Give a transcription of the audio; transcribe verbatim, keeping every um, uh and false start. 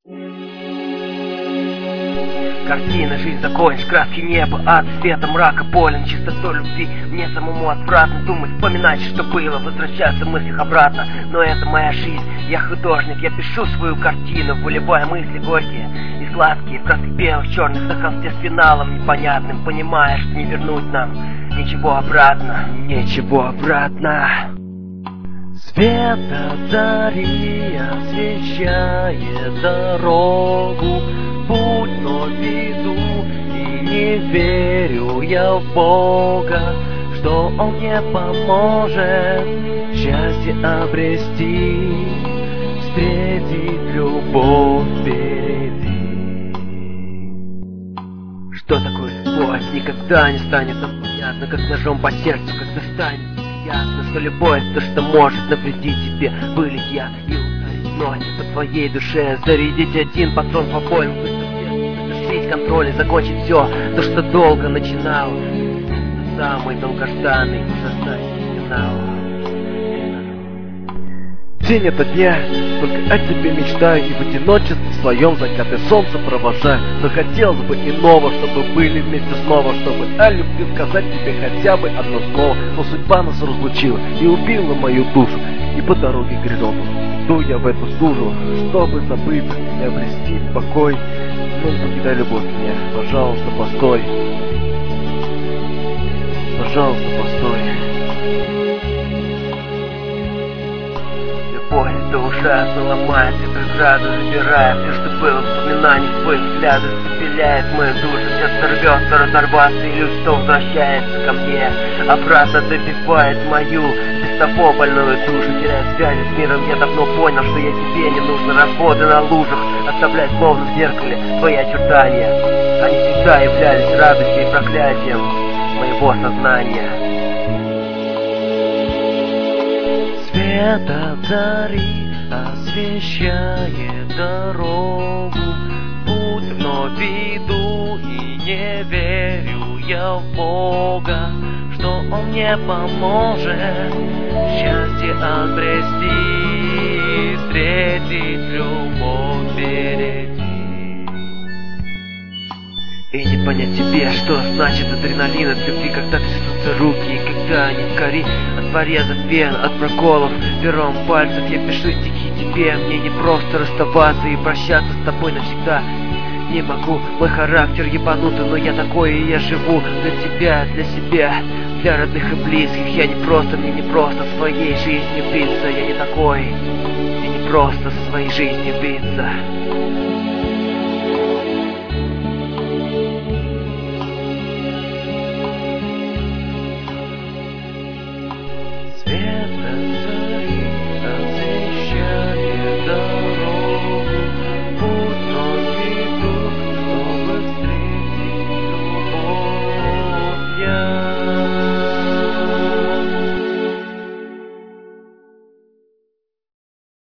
Картина, жизнь закончишь, краски неба, ад, света, мрака, полен, чистотой любви. Мне самому отвратно думать, вспоминать, что было, возвращаться в мыслях обратно. Но это моя жизнь, я художник, я пишу свою картину, выливая мысли горькие и сладкие в красках белых, черных, на холсте с финалом непонятным, понимая, что не вернуть нам ничего обратно, ничего обратно. Света зари освещает дорогу, путь вновь иду, и не верю я в Бога, что Он мне поможет счастье обрести, встретить любовь впереди. Что такое любовь, никогда не станет нам понятно, как ножом по сердцу, когда станет ясно, что любовь то, что может навредить тебе, вылить я и ударить вновь по твоей душе, зарядить один патрон по обоим, завершить контроль и закончить все, то, что долго начинал, самый долгожданный, ужасающий финал. День ото дня, только о тебе мечтаю, и в одиночестве своем закаты солнца провожаю. Но хотелось бы иного, чтобы были вместе снова, чтобы о любви сказать тебе хотя бы одно слово. Но судьба нас разлучила и убила мою душу, и по дороге к горизонту иду я в эту стужу, чтобы забыть и обрести покой. Ну не покидай любовь мне, пожалуйста, постой. Пожалуйста, постой. Любовь, это ужасно, ломает все преграды, забирая все, что было, вспоминаний, свои взгляды, запиляет мою душу, сердце рвется разорваться, и лишь что возвращается ко мне, обратно добивает мою, без того больную душу, теряя связи с миром. Я давно понял, что я тебе не нужно, разводы на лужах, оставлять словно в зеркале твои очертания. Они всегда являлись радостью и проклятием моего сознания. Света зари освещает дорогу, путь вновь иду, и не верю я в Бога, что Он мне поможет счастье обрести, встретить любовь впереди. И не понять тебе, что значит адреналин от любви, когда трясутся руки, и когда они в кори от порезов вен, от проколов пером пальцев. Я пишу стихи тебе, мне не просто расставаться и прощаться с тобой навсегда. Не могу, мой характер ебанутый, но я такой, и я живу для тебя, для себя, для родных и близких. Я не просто, мне не просто своей жизнью биться, я не такой, и не просто со своей жизнью биться.